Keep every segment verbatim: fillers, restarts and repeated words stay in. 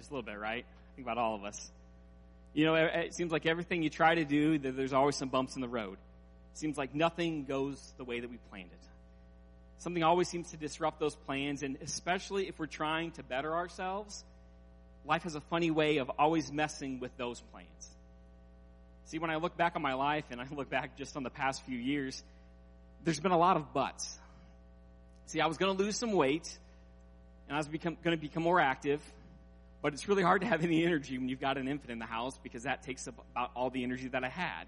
just a little bit, right? Think about all of us. You know, it, it seems like everything you try to do, there's always some bumps in the road. It seems like nothing goes the way that we planned it. Something always seems to disrupt those plans, and especially if we're trying to better ourselves, life has a funny way of always messing with those plans. See, when I look back on my life, and I look back just on the past few years, there's been a lot of buts. See, I was going to lose some weight, and I was become, going to become more active, but it's really hard to have any energy when you've got an infant in the house because that takes up about all the energy that I had.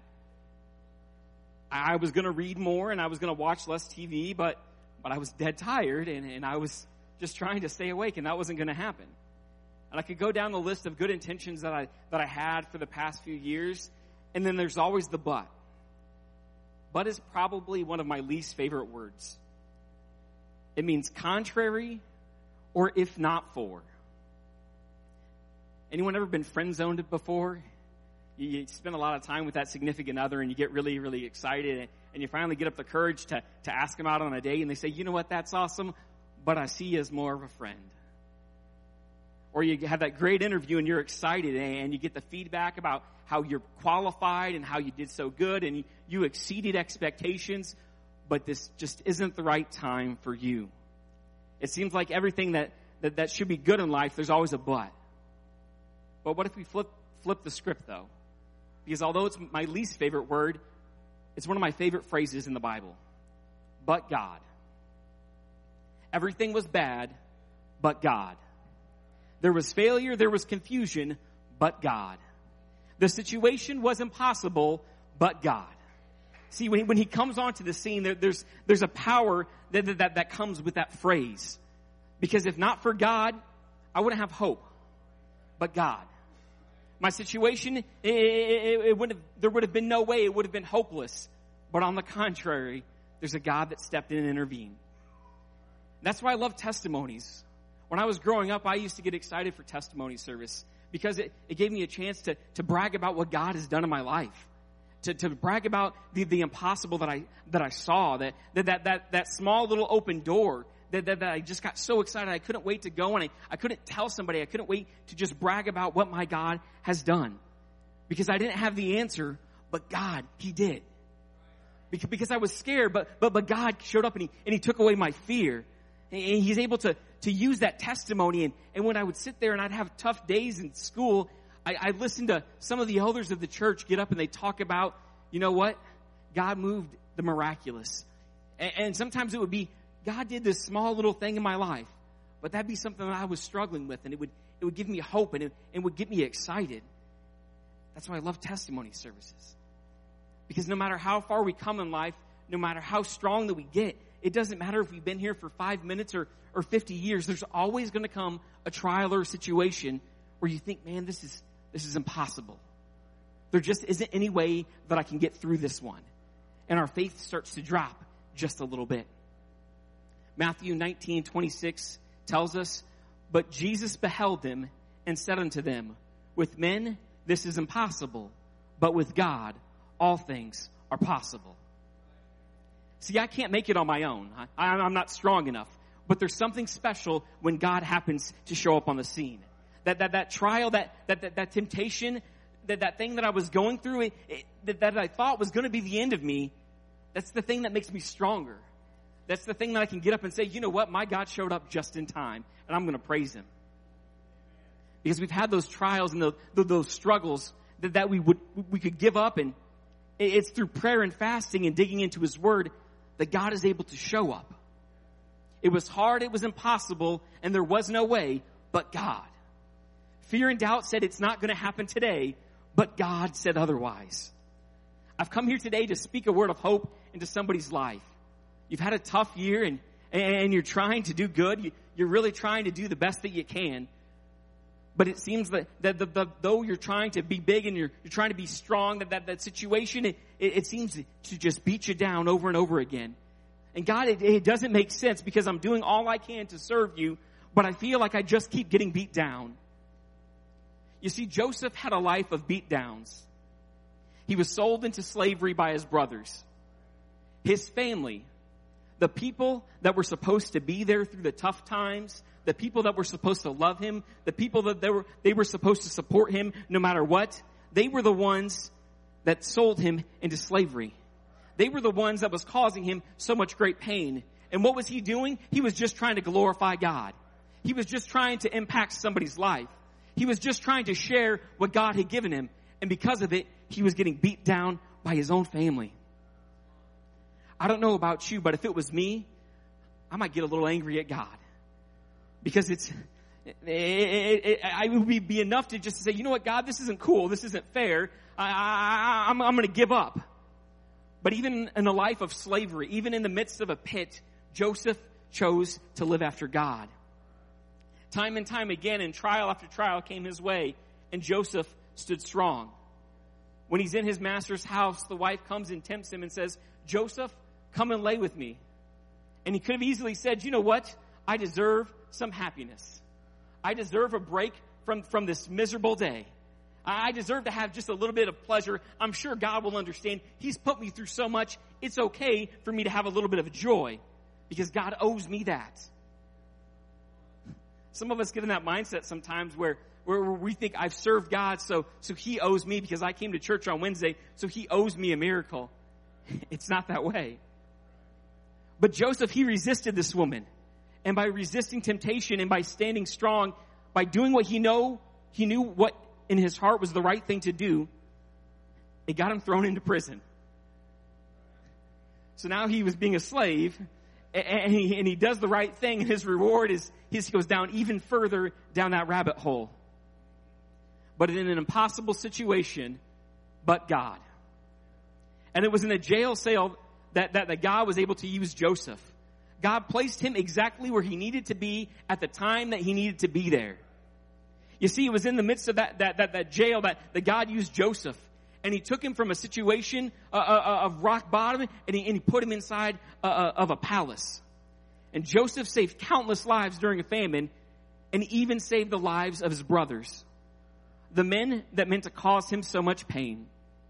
I was going to read more, and I was going to watch less T V, but but I was dead tired, and, and I was just trying to stay awake, and that wasn't going to happen. And I could go down the list of good intentions that I that I had for the past few years, and then there's always the but. But is probably one of my least favorite words. It means contrary or if not for. Anyone ever been friend-zoned before? You, you spend a lot of time with that significant other, and you get really, really excited, and, and you finally get up the courage to, to ask them out on a date, and they say, you know what, that's awesome, but I see you as more of a friend. Or you have that great interview, and you're excited, and you get the feedback about how you're qualified and how you did so good, and you, you exceeded expectations, but this just isn't the right time for you. It seems like everything that, that, that should be good in life, there's always a but. But what if we flip flip the script, though? Because although it's my least favorite word, it's one of my favorite phrases in the Bible. But God. Everything was bad, but God. There was failure, there was confusion, but God. The situation was impossible, but God. See, when he, when he comes onto the scene, there, there's there's a power that, that that comes with that phrase. Because if not for God, I wouldn't have hope. But God. My situation, it, it, it would have, there would have been no way. It would have been hopeless. But on the contrary, there's a God that stepped in and intervened. That's why I love testimonies. When I was growing up, I used to get excited for testimony service because it, it gave me a chance to, to brag about what God has done in my life. To, to brag about the, the impossible that I that I saw, that that that that, that small little open door that, that that I just got so excited I couldn't wait to go, and I, I couldn't tell somebody, I couldn't wait to just brag about what my God has done. Because I didn't have the answer, but God, He did. Because, because I was scared, but but but God showed up and He and He took away my fear. And He's able to, to use that testimony. And, and when I would sit there and I'd have tough days in school, I, I'd listen to some of the elders of the church get up and they talk about, you know what? God moved the miraculous. And, and sometimes it would be, God did this small little thing in my life. But that'd be something that I was struggling with. And it would it would give me hope and it, it would get me excited. That's why I love testimony services. Because no matter how far we come in life, no matter how strong that we get, it doesn't matter if we've been here for five minutes or, or fifty years. There's always going to come a trial or a situation where you think, man, this is this is impossible. There just isn't any way that I can get through this one. And our faith starts to drop just a little bit. Matthew nineteen twenty-six tells us, but Jesus beheld them and said unto them, with men this is impossible, but with God all things are possible. See, I can't make it on my own. I, I'm not strong enough. But there's something special when God happens to show up on the scene. That that, that trial, that, that, that, that temptation, that, that thing that I was going through, it, it, that, that I thought was going to be the end of me, that's the thing that makes me stronger. That's the thing that I can get up and say, you know what, my God showed up just in time, and I'm going to praise Him. Because we've had those trials and the, the, those struggles that, that we would we could give up, and it's through prayer and fasting and digging into His Word that God is able to show up. It was hard, it was impossible, and there was no way but God. Fear and doubt said it's not going to happen today, but God said otherwise. I've come here today to speak a word of hope into somebody's life. You've had a tough year, and, and you're trying to do good. You're really trying to do the best that you can. But it seems that, that the, the, though you're trying to be big and you're, you're trying to be strong, that that, that situation, it, it, it seems to just beat you down over and over again. And God, it, it doesn't make sense because I'm doing all I can to serve you, but I feel like I just keep getting beat down. You see, Joseph had a life of beat downs. He was sold into slavery by his brothers. His family, The people that were supposed to be there through the tough times, the people that were supposed to love him, the people that they were, they were supposed to support him no matter what, they were the ones that sold him into slavery. They were the ones that was causing him so much great pain. And what was he doing? He was just trying to glorify God. He was just trying to impact somebody's life. He was just trying to share what God had given him. And because of it, he was getting beat down by his own family. I don't know about you, but if it was me, I might get a little angry at God. Because it's, it, it, it, it would be, be enough to just say, you know what, God, this isn't cool. This isn't fair. I, I, I'm, I'm going to give up. But even in a life of slavery, even in the midst of a pit, Joseph chose to live after God. Time and time again, and trial after trial came his way, and Joseph stood strong. When he's in his master's house, the wife comes and tempts him and says, Joseph, come and lay with me. And he could have easily said, you know what? I deserve some happiness. I deserve a break from, from this miserable day. I deserve to have just a little bit of pleasure. I'm sure God will understand. He's put me through so much. It's okay for me to have a little bit of joy because God owes me that. Some of us get in that mindset sometimes where, where we think I've served God, so, so he owes me because I came to church on Wednesday, so he owes me a miracle. It's not that way. But Joseph, he resisted this woman. And by resisting temptation and by standing strong, by doing what he know, he knew what in his heart was the right thing to do, it got him thrown into prison. So now he was being a slave, and he, and he does the right thing, and his reward is he goes down even further down that rabbit hole. But in an impossible situation, but God. And it was in a jail cell that, that, that God was able to use Joseph. God placed him exactly where he needed to be at the time that he needed to be there. You see, it was in the midst of that, that, that, that jail that, that God used Joseph. And he took him from a situation uh, uh, of rock bottom, and he, and he put him inside uh, of a palace. And Joseph saved countless lives during a famine, and even saved the lives of his brothers, the men that meant to cause him so much pain.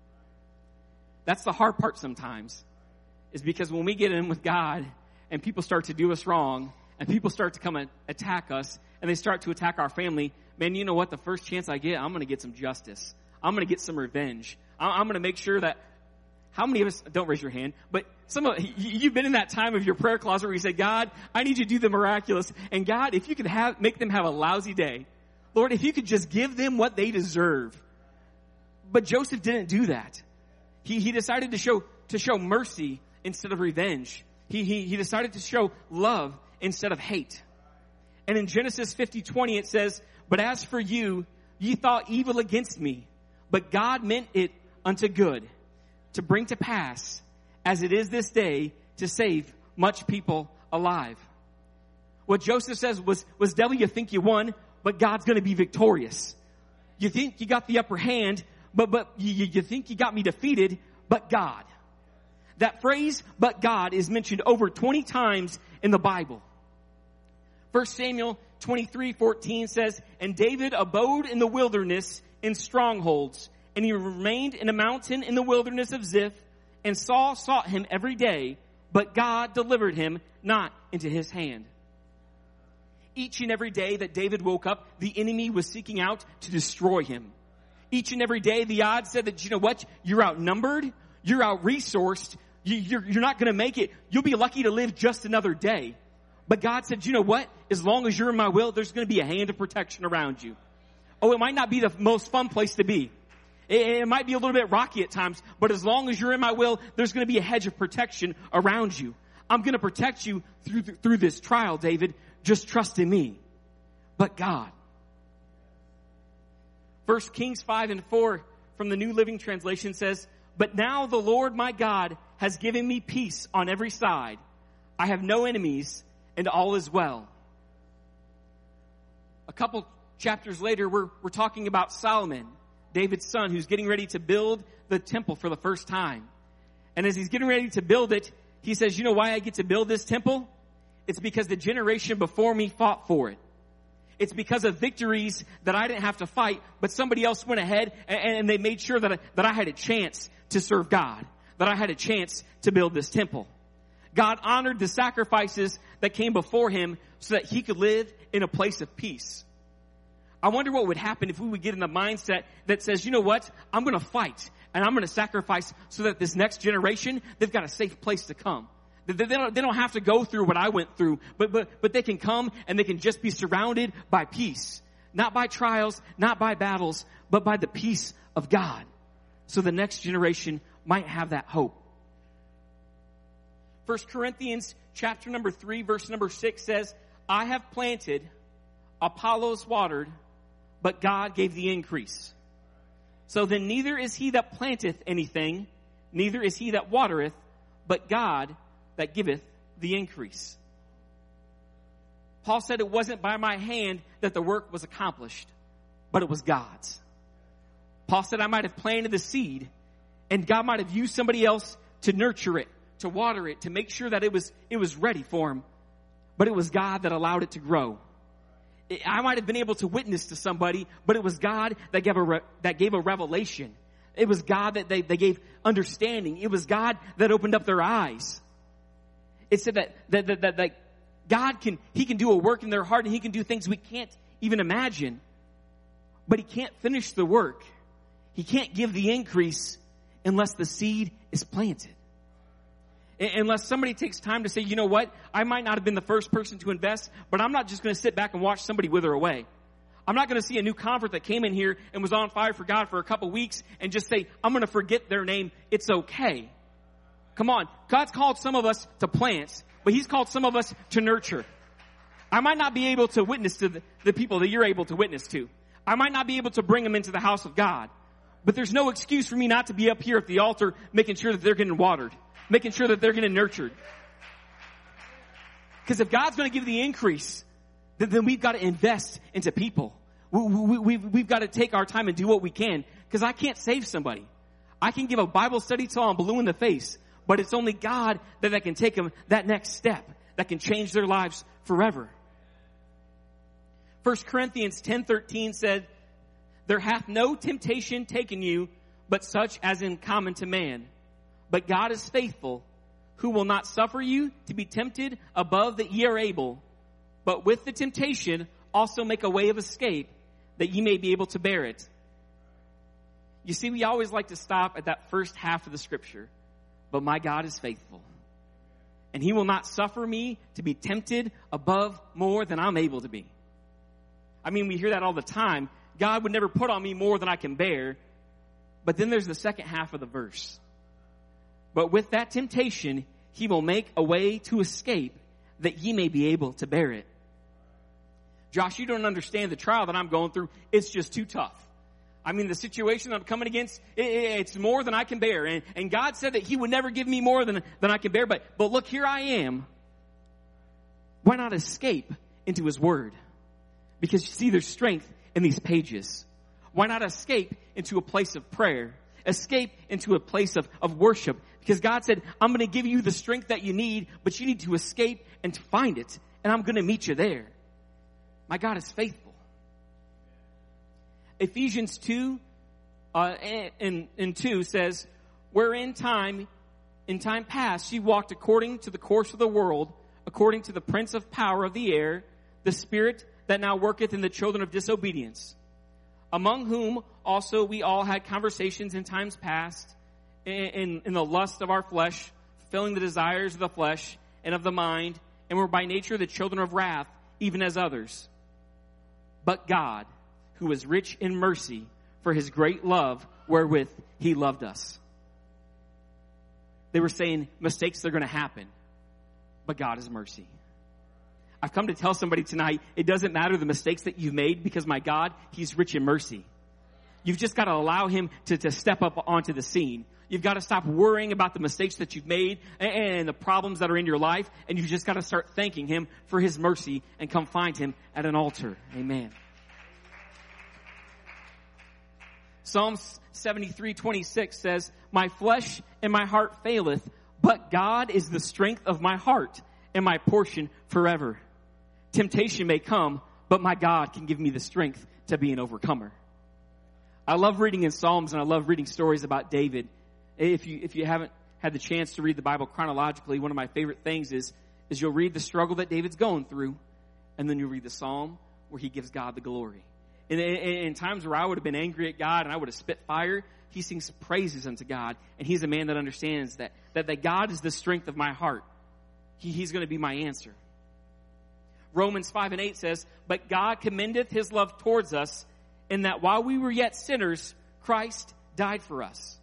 That's the hard part sometimes, is because when we get in with God, and people start to do us wrong, and people start to come and attack us, and they start to attack our family, man, you know what? The first chance I get, I'm going to get some justice. I'm going to get some revenge. I'm going to make sure that, how many of us, don't raise your hand, but some of, you've been in that time of your prayer closet where you say, God, I need you to do the miraculous. And God, if you could have, make them have a lousy day, Lord, if you could just give them what they deserve. But Joseph didn't do that. He, he decided to show, to show mercy instead of revenge. He, he, he decided to show love instead of hate. And in Genesis fifty twenty it says, but as for you, ye thought evil against me, but God meant it unto good, to bring to pass, as it is this day, to save much people alive. What Joseph says was, was devil, you think you won, but God's going to be victorious. You think you got the upper hand, but, but you, you think you got me defeated, but God. That phrase, but God, is mentioned over twenty times in the Bible. First Samuel twenty-three fourteen says, and David abode in the wilderness in strongholds, and he remained in a mountain in the wilderness of Ziph, and Saul sought him every day, but God delivered him not into his hand. Each and every day that David woke up, the enemy was seeking out to destroy him. Each and every day, the odds said that, you know what, you're outnumbered, you're out-resourced, you, you're, you're not going to make it, you'll be lucky to live just another day. But God said, you know what? As long as you're in my will, there's going to be a hand of protection around you. Oh, it might not be the most fun place to be. It, it might be a little bit rocky at times, but as long as you're in my will, there's going to be a hedge of protection around you. I'm going to protect you through, through this trial, David. Just trust in me. But God. First Kings five and four from the New Living Translation says, but now the Lord my God has given me peace on every side. I have no enemies, and all is well. A couple chapters later, we're, we're talking about Solomon, David's son, who's getting ready to build the temple for the first time. And as he's getting ready to build it, he says, you know why I get to build this temple? It's because the generation before me fought for it. It's because of victories that I didn't have to fight, but somebody else went ahead and, and they made sure that I, that I had a chance to serve God, that I had a chance to build this temple. God honored the sacrifices that came before him so that he could live in a place of peace. I wonder what would happen if we would get in the mindset that says, you know what? I'm going to fight and I'm going to sacrifice so that this next generation, they've got a safe place to come. They don't, they don't have to go through what I went through, but, but, but they can come and they can just be surrounded by peace. Not by trials, not by battles, but by the peace of God. So the next generation might have that hope. First Corinthians chapter number three, verse number six says, I have planted, Apollos watered, but God gave the increase. So then neither is he that planteth anything, neither is he that watereth, but God that giveth the increase. Paul said it wasn't by my hand that the work was accomplished, but it was God's. Paul said I might have planted the seed, and God might have used somebody else to nurture it, to water it, to make sure that it was, it was ready for him. But it was God that allowed it to grow. I might have been able to witness to somebody, but it was God that gave a, re- that gave a revelation. It was God that they, they gave understanding. It was God that opened up their eyes. It said that, that, that, that, that God can, he can do a work in their heart and he can do things we can't even imagine. But he can't finish the work. He can't give the increase unless the seed is planted. Unless somebody takes time to say, you know what, I might not have been the first person to invest, but I'm not just going to sit back and watch somebody wither away. I'm not going to see a new convert that came in here and was on fire for God for a couple weeks and just say, I'm going to forget their name. It's okay. Come on. God's called some of us to plant, but he's called some of us to nurture. I might not be able to witness to the, the people that you're able to witness to. I might not be able to bring them into the house of God, but there's no excuse for me not to be up here at the altar making sure that they're getting watered. Making sure that they're getting nurtured. Because if God's going to give the increase, then, then we've got to invest into people. We, we, we've, we've got to take our time and do what we can. Because I can't save somebody. I can give a Bible study till I'm blue in the face. But it's only God that, that can take them that next step. That can change their lives forever. First Corinthians ten thirteen said, there hath no temptation taken you, but such as in common to man. But God is faithful, who will not suffer you to be tempted above that ye are able, but with the temptation also make a way of escape, that ye may be able to bear it. You see, we always like to stop at that first half of the scripture. But my God is faithful. And he will not suffer me to be tempted above more than I'm able to be. I mean, we hear that all the time. God would never put on me more than I can bear. But then there's the second half of the verse. But with that temptation, he will make a way to escape, that ye may be able to bear it. Josh, you don't understand the trial that I'm going through. It's just too tough. I mean, the situation I'm coming against, it, it, it's more than I can bear. And, and God said that he would never give me more than, than I can bear. But, but look, here I am. Why not escape into his word? Because you see, there's strength in these pages. Why not escape into a place of prayer? Escape into a place of, of worship. Because God said, I'm going to give you the strength that you need, but you need to escape and to find it. And I'm going to meet you there. My God is faithful. Ephesians two, uh, and, and two says, where in time, in time past, ye walked according to the course of the world, according to the prince of power of the air, the spirit that now worketh in the children of disobedience, among whom also we all had conversations in times past, in, in, in the lust of our flesh, fulfilling the desires of the flesh and of the mind, and were by nature the children of wrath, even as others. But God, who is rich in mercy, for his great love wherewith he loved us. They were saying mistakes are going to happen, but God is mercy. I've come to tell somebody tonight, it doesn't matter the mistakes that you've made, because my God, he's rich in mercy. You've just got to allow him to, to step up onto the scene. You've got to stop worrying about the mistakes that you've made and, and the problems that are in your life, and you've just got to start thanking him for his mercy and come find him at an altar. Amen. Psalms seventy-three twenty-six says, my flesh and my heart faileth, but God is the strength of my heart and my portion forever. Temptation may come, but my God can give me the strength to be an overcomer. I love reading in Psalms, and I love reading stories about David. If you, if you haven't had the chance to read the Bible chronologically, one of my favorite things is, is you'll read the struggle that David's going through, and then you'll read the Psalm where he gives God the glory. In, in, in times where I would have been angry at God and I would have spit fire, he sings praises unto God, and he's a man that understands that, that, that God is the strength of my heart. He, he's going to be my answer. Romans five and eight says, but God commendeth his love towards us, in that while we were yet sinners, Christ died for us.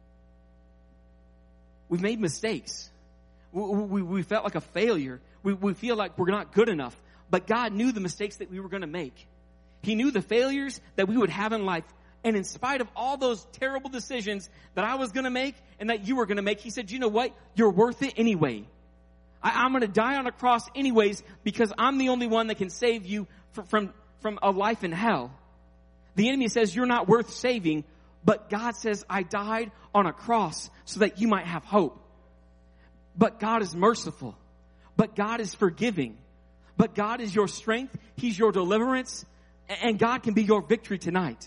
We've made mistakes. We, we, we felt like a failure. We, we feel like we're not good enough. But God knew the mistakes that we were going to make. He knew the failures that we would have in life. And in spite of all those terrible decisions that I was going to make and that you were going to make, he said, you know what? You're worth it anyway. I, I'm going to die on a cross anyways because I'm the only one that can save you from, from, from a life in hell. The enemy says you're not worth saving, but God says I died on a cross so that you might have hope. But God is merciful. But God is forgiving. But God is your strength. He's your deliverance. And God can be your victory tonight.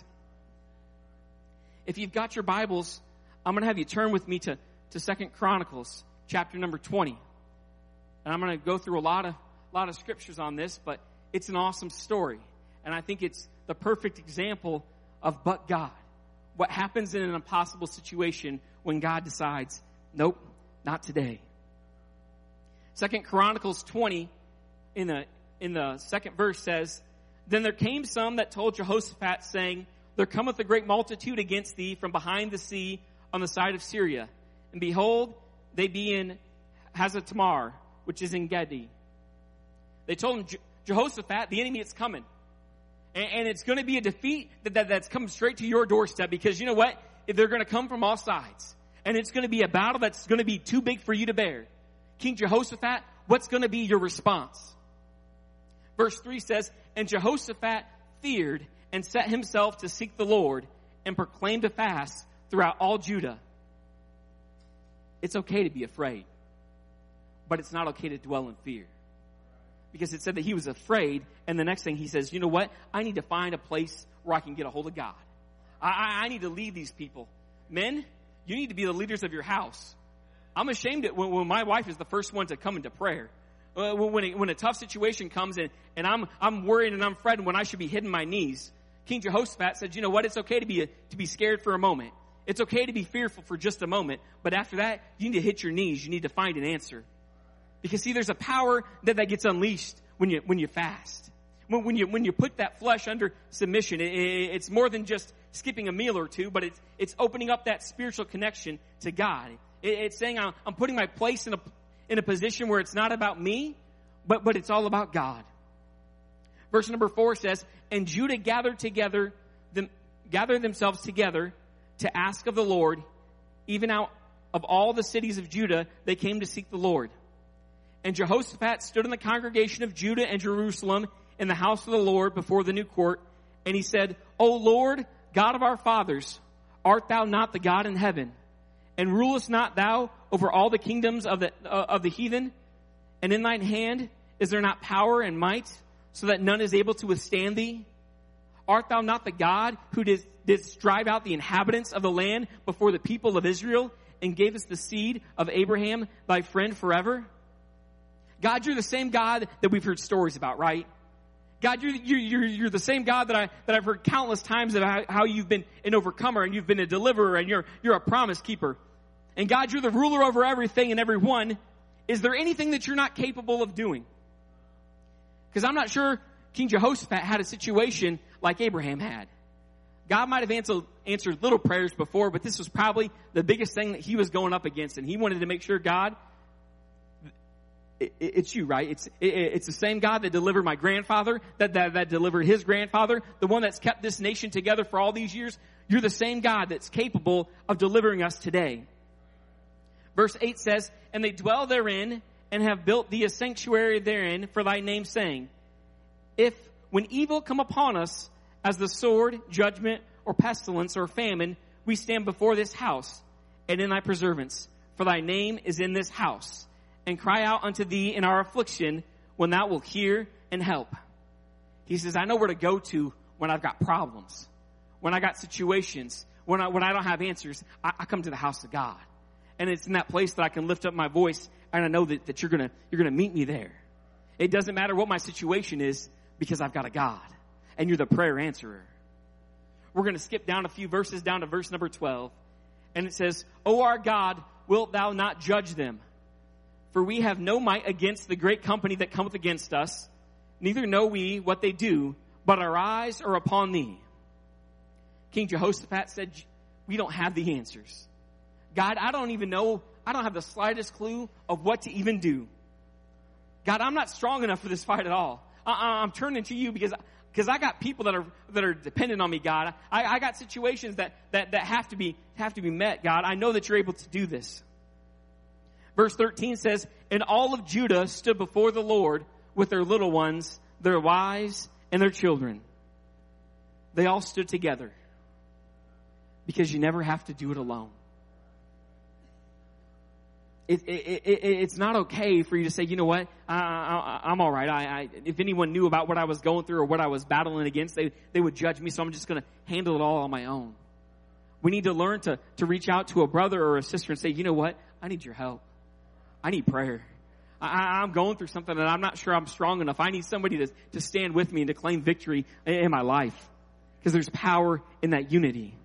If you've got your Bibles, I'm going to have you turn with me to, to Second Chronicles, chapter number twenty. And I'm going to go through a lot of, lot of scriptures on this, but it's an awesome story. And I think it's the perfect example of but God. What happens in an impossible situation when God decides, nope, not today. Second Chronicles twenty, in the, in the second verse says, then there came some that told Jehoshaphat, saying, there cometh a great multitude against thee from behind the sea on the side of Syria. And behold, they be in Hazatamar, which is in Gedi. They told him, Jehoshaphat, the enemy is coming. And, and it's going to be a defeat that, that, that's come straight to your doorstep. Because you know what? They're going to come from all sides. And it's going to be a battle that's going to be too big for you to bear. King Jehoshaphat, what's going to be your response? Verse three says, and Jehoshaphat feared and set himself to seek the Lord and proclaimed a fast throughout all Judah. It's okay to be afraid, but it's not okay to dwell in fear. Because it said that he was afraid, and the next thing he says, you know what? I need to find a place where I can get a hold of God. I, I, I need to lead these people. Men, you need to be the leaders of your house. I'm ashamed that when, when my wife is the first one to come into prayer. Uh, when, it, when a tough situation comes in, and I'm I'm worried and I'm fretting when I should be hitting my knees. King Jehoshaphat said, you know what? It's okay to be a, to be scared for a moment. It's okay to be fearful for just a moment. But after that, you need to hit your knees. You need to find an answer. Because see, there's a power that, that gets unleashed when you when you fast. When, when you when you put that flesh under submission, it, it, it's more than just skipping a meal or two, but it's it's opening up that spiritual connection to God. It, it's saying I'm, I'm putting my place in a in a position where it's not about me, but, but it's all about God. Verse number four says, and Judah gathered together, them, gathered themselves together to ask of the Lord, even out of all the cities of Judah, they came to seek the Lord. And Jehoshaphat stood in the congregation of Judah and Jerusalem in the house of the Lord before the new court, and he said, O Lord, God of our fathers, art thou not the God in heaven? And rulest not thou over all the kingdoms of the uh, of the heathen? And in thine hand is there not power and might, so that none is able to withstand thee? Art thou not the God who did, didst drive out the inhabitants of the land before the people of Israel, and gave us the seed of Abraham, thy friend, forever? God, you're the same God that we've heard stories about, right? God, you're, you're, you're the same God that, I, that I've heard countless times about how you've been an overcomer and you've been a deliverer and you're, you're a promise keeper. And God, you're the ruler over everything and everyone. Is there anything that you're not capable of doing? Because I'm not sure King Jehoshaphat had a situation like Abraham had. God might have answered, answered little prayers before, but this was probably the biggest thing that he was going up against. And he wanted to make sure, God, it's you, right? It's it's the same God that delivered my grandfather, that, that that delivered his grandfather, the one that's kept this nation together for all these years. You're the same God that's capable of delivering us today. Verse eight says, and they dwell therein and have built thee a sanctuary therein for thy name, saying, if when evil come upon us as the sword, judgment, or pestilence, or famine, we stand before this house and in thy preservance, for thy name is in this house, and cry out unto thee in our affliction, when thou wilt hear and help. He says, I know where to go to when I've got problems, when I got situations, when I, when I don't have answers. I, I come to the house of God. And it's in that place that I can lift up my voice, and I know that, that you're gonna, you're gonna meet me there. It doesn't matter what my situation is, because I've got a God, and you're the prayer answerer. We're gonna skip down a few verses down to verse number twelve. And it says, O our God, wilt thou not judge them? For we have no might against the great company that cometh against us, neither know we what they do, but our eyes are upon thee. King Jehoshaphat said, we don't have the answers. God, I don't even know, I don't have the slightest clue of what to even do. God, I'm not strong enough for this fight at all. I, I'm turning to you because, because I got people that are, that are dependent on me, God. I, I got situations that, that, that have to be, have to be met, God. I know that you're able to do this. Verse thirteen says, and all of Judah stood before the Lord with their little ones, their wives, and their children. They all stood together because you never have to do it alone. It, it, it, it's not okay for you to say, you know what, I, I, I'm all right. I, I, if anyone knew about what I was going through or what I was battling against, they, they would judge me, so I'm just going to handle it all on my own. We need to learn to, to reach out to a brother or a sister and say, you know what, I need your help. I need prayer. I, I'm going through something and I'm not sure I'm strong enough. I need somebody to, to stand with me and to claim victory in my life, because there's power in that unity.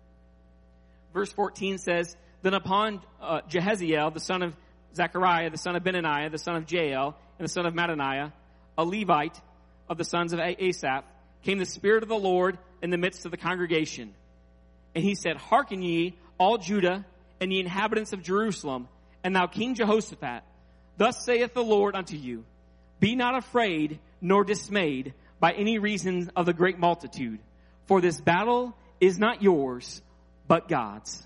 Verse fourteen says, then upon uh, Jehaziel, the son of Zechariah, the son of Benaniah, the son of Jael, and the son of Mattaniah, a Levite of the sons of Asaph, came the Spirit of the Lord in the midst of the congregation. And he said, hearken ye, all Judah, and ye inhabitants of Jerusalem, and thou King Jehoshaphat, thus saith the Lord unto you, be not afraid nor dismayed by any reason of the great multitude, for this battle is not yours, but God's.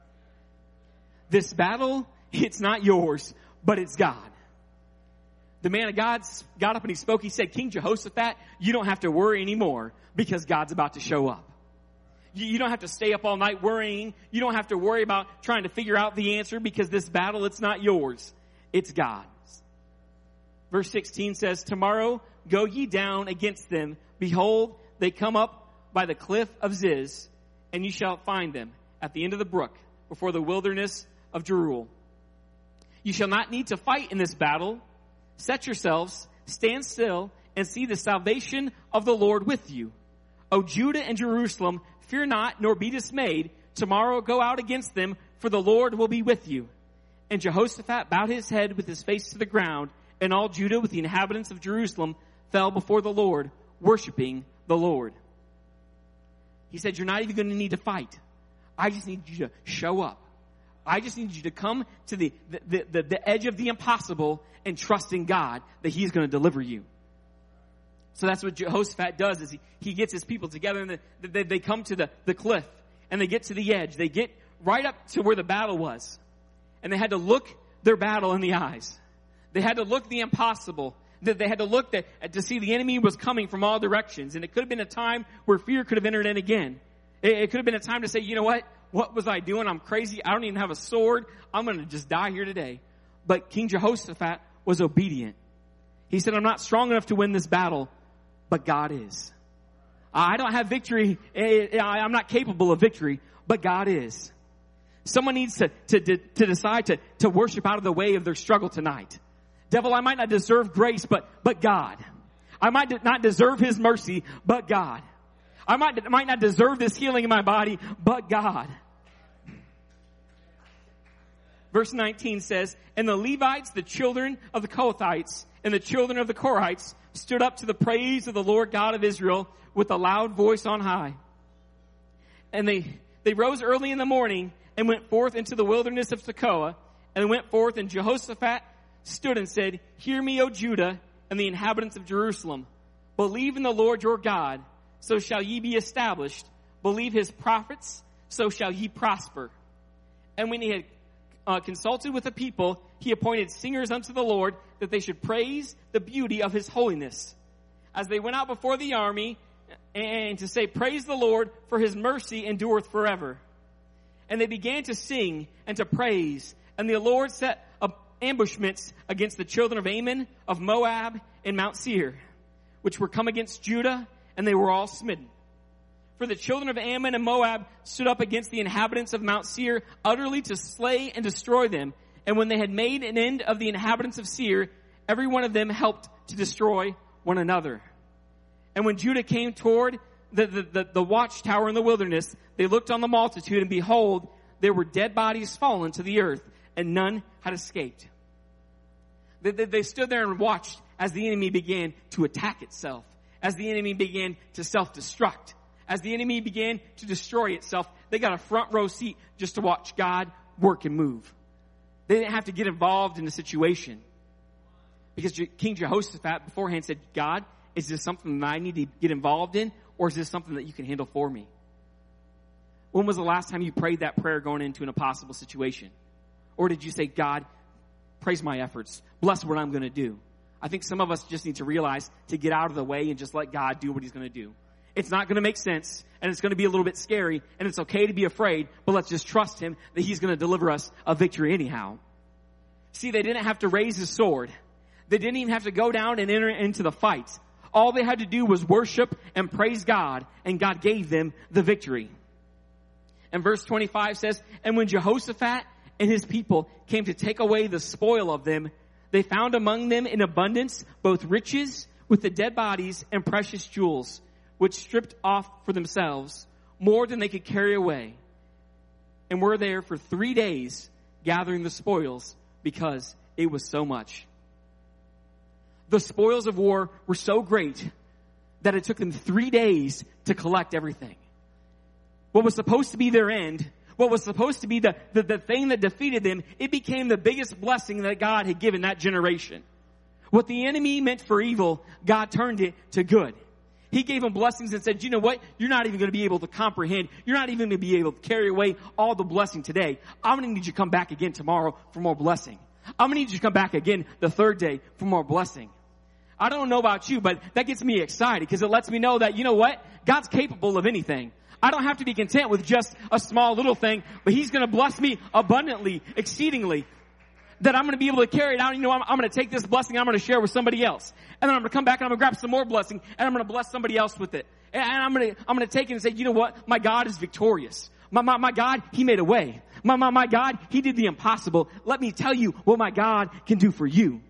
This battle, it's not yours, but it's God. The man of God got up and he spoke. He said, King Jehoshaphat, you don't have to worry anymore, because God's about to show up. You don't have to stay up all night worrying. You don't have to worry about trying to figure out the answer, because this battle, it's not yours. It's God's. Verse sixteen says, tomorrow go ye down against them. Behold, they come up by the cliff of Ziz, and you shall find them at the end of the brook before the wilderness of Jeruel. You shall not need to fight in this battle. Set yourselves, stand still, and see the salvation of the Lord with you. O Judah and Jerusalem, fear not, nor be dismayed. Tomorrow go out against them, for the Lord will be with you. And Jehoshaphat bowed his head with his face to the ground, and all Judah with the inhabitants of Jerusalem fell before the Lord, worshiping the Lord. He said, you're not even going to need to fight. I just need you to show up. I just need you to come to the, the, the, the edge of the impossible and trust in God that he's going to deliver you. So that's what Jehoshaphat does, is he, he gets his people together, and the, they, they come to the, the cliff, and they get to the edge. They get right up to where the battle was. And they had to look their battle in the eyes. They had to look the impossible. They had to look that, to see the enemy was coming from all directions. And it could have been a time where fear could have entered in again. It, it could have been a time to say, you know what? What was I doing? I'm crazy. I don't even have a sword. I'm going to just die here today. But King Jehoshaphat was obedient. He said, I'm not strong enough to win this battle, but God is. I don't have victory. I'm not capable of victory, but God is. Someone needs to, to, to decide to, to worship out of the way of their struggle tonight. Devil, I might not deserve grace, but, but God. I might not deserve his mercy, but God. I might, might not deserve this healing in my body, but God. Verse nineteen says, and the Levites, the children of the Kohathites, and the children of the Korites stood up to the praise of the Lord God of Israel with a loud voice on high. And they, they rose early in the morning and went forth into the wilderness of Tekoa, and went forth, and Jehoshaphat stood and said, hear me, O Judah, and the inhabitants of Jerusalem. Believe in the Lord your God, so shall ye be established. Believe his prophets, so shall ye prosper. And when he had uh, consulted with the people, he appointed singers unto the Lord, that they should praise the beauty of his holiness. As they went out before the army, and to say, praise the Lord, for his mercy endureth forever. And they began to sing and to praise. And the Lord set up ambushments against the children of Ammon, of Moab, and Mount Seir, which were come against Judah, and they were all smitten. For the children of Ammon and Moab stood up against the inhabitants of Mount Seir, utterly to slay and destroy them. And when they had made an end of the inhabitants of Seir, every one of them helped to destroy one another. And when Judah came toward the, the, the, the watchtower in the wilderness, they looked on the multitude, and behold, there were dead bodies fallen to the earth, and none had escaped. They, they, they stood there and watched as the enemy began to attack itself, as the enemy began to self-destruct, as the enemy began to destroy itself. They got a front row seat just to watch God work and move. They didn't have to get involved in the situation. Because King Jehoshaphat beforehand said, God, is this something that I need to get involved in, or is this something that you can handle for me? When was the last time you prayed that prayer going into an impossible situation? Or did you say, God, praise my efforts, bless what I'm going to do? I think some of us just need to realize to get out of the way and just let God do what he's going to do. It's not going to make sense, and it's going to be a little bit scary, and it's okay to be afraid, but let's just trust him that he's going to deliver us a victory anyhow. See, they didn't have to raise his sword. They didn't even have to go down and enter into the fight. All they had to do was worship and praise God, and God gave them the victory. And verse twenty-five says, and when Jehoshaphat and his people came to take away the spoil of them, they found among them in abundance both riches with the dead bodies and precious jewels, which stripped off for themselves more than they could carry away, and were there for three days gathering the spoils because it was so much. The spoils of war were so great that it took them three days to collect everything. What was supposed to be their end, what was supposed to be the, the, the thing that defeated them, it became the biggest blessing that God had given that generation. What the enemy meant for evil, God turned it to good. He gave them blessings and said, you know what? You're not even going to be able to comprehend. You're not even going to be able to carry away all the blessing today. I'm going to need you to come back again tomorrow for more blessing. I'm going to need you to come back again the third day for more blessing. I don't know about you, but that gets me excited because it lets me know that, you know what? God's capable of anything. I don't have to be content with just a small little thing, but he's going to bless me abundantly, exceedingly, that I'm going to be able to carry it out. You know, I'm, I'm going to take this blessing, I'm going to share with somebody else. And then I'm going to come back and I'm going to grab some more blessing and I'm going to bless somebody else with it. And I'm going to, I'm going to take it and say, you know what? My God is victorious. My, my, my God, he made a way. My, my, my God, he did the impossible. Let me tell you what my God can do for you.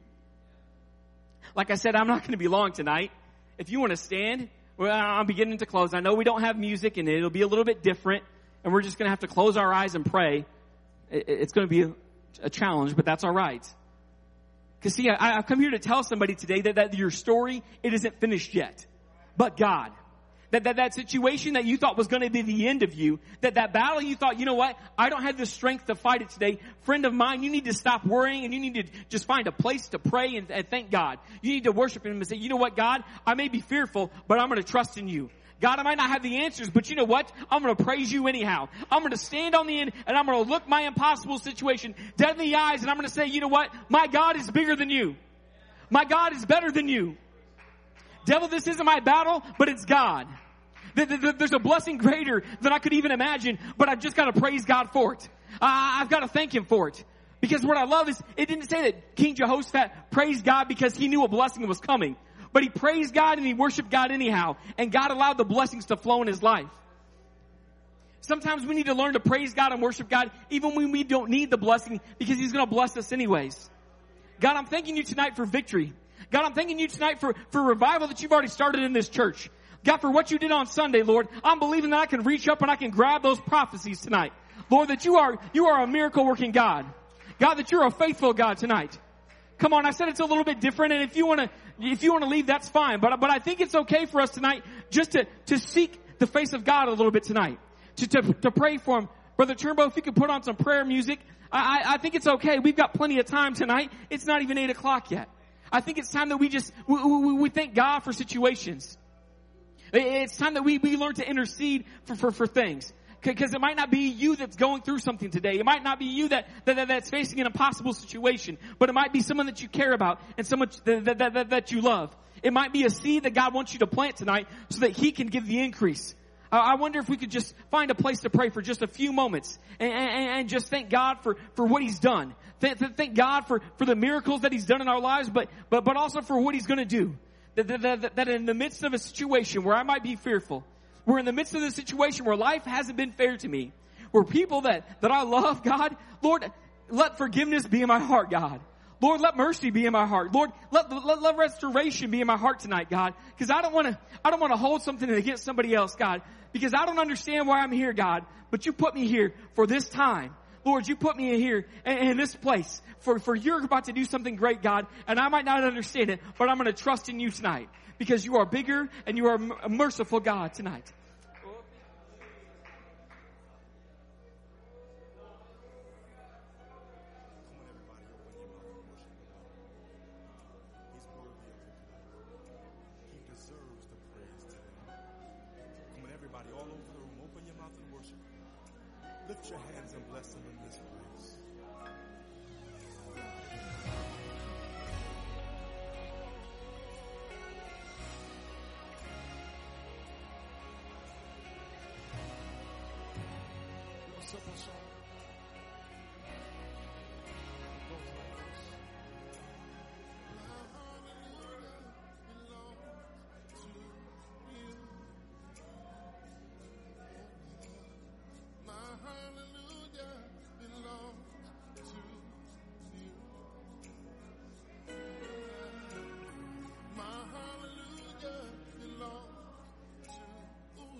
Like I said, I'm not going to be long tonight. If you want to stand, well, I'm beginning to close. I know we don't have music and it'll be a little bit different and we're just going to have to close our eyes and pray. It's going to be a, a challenge, but that's all right. Because see, I, I've come here to tell somebody today that, that your story, it isn't finished yet. But God. That, that, that situation that you thought was going to be the end of you, that that battle you thought, you know what, I don't have the strength to fight it today. Friend of mine, you need to stop worrying and you need to just find a place to pray and, and thank God. You need to worship him and say, you know what, God, I may be fearful, but I'm going to trust in you. God, I might not have the answers, but you know what? I'm going to praise you anyhow. I'm going to stand on the end and I'm going to look my impossible situation dead in the eyes and I'm going to say, you know what? My God is bigger than you. My God is better than you. Devil, this isn't my battle, but it's God. There's a blessing greater than I could even imagine, but I've just got to praise God for it. I've got to thank him for it. Because what I love is, it didn't say that King Jehoshaphat praised God because he knew a blessing was coming. But he praised God and he worshiped God anyhow. And God allowed the blessings to flow in his life. Sometimes we need to learn to praise God and worship God even when we don't need the blessing because he's going to bless us anyways. God, I'm thanking you tonight for victory. God, I'm thanking you tonight for, for revival that you've already started in this church. God, for what you did on Sunday, Lord, I'm believing that I can reach up and I can grab those prophecies tonight. Lord, that you are, you are a miracle working God. God, that you're a faithful God tonight. Come on, I said it's a little bit different, and if you want to, if you want to leave, that's fine. But, but I think it's okay for us tonight just to, to seek the face of God a little bit tonight. To, to, to pray for him. Brother Turnbow, if you could put on some prayer music, I, I, I think it's okay. We've got plenty of time tonight. It's not even eight o'clock yet. I think it's time that we just, we, we, we thank God for situations. It's time that we, we learn to intercede for, for, for things. Because it might not be you that's going through something today. It might not be you that, that, that's facing an impossible situation. But it might be someone that you care about and someone that, that, that, that you love. It might be a seed that God wants you to plant tonight so that he can give the increase. I wonder if we could just find a place to pray for just a few moments and, and, and just thank God for, for what he's done. Thank, thank God for, for the miracles that he's done in our lives, but, but, but also for what he's going to do. That, that, that in the midst of a situation where I might be fearful, we're in the midst of this situation where life hasn't been fair to me, where people that, that I love, God, Lord, let forgiveness be in my heart, God. Lord, let mercy be in my heart. Lord, let, let, let restoration be in my heart tonight, God. Because I don't want to, I don't want to hold something against somebody else, God. Because I don't understand why I'm here, God. But you put me here for this time. Lord, you put me in here, in, in this place. For, for you're about to do something great, God. And I might not understand it, but I'm going to trust in you tonight. Because you are bigger and you are a merciful God tonight. All over the room, open your mouth and worship. Lift your hands and bless Him in this place. What's up, what's up?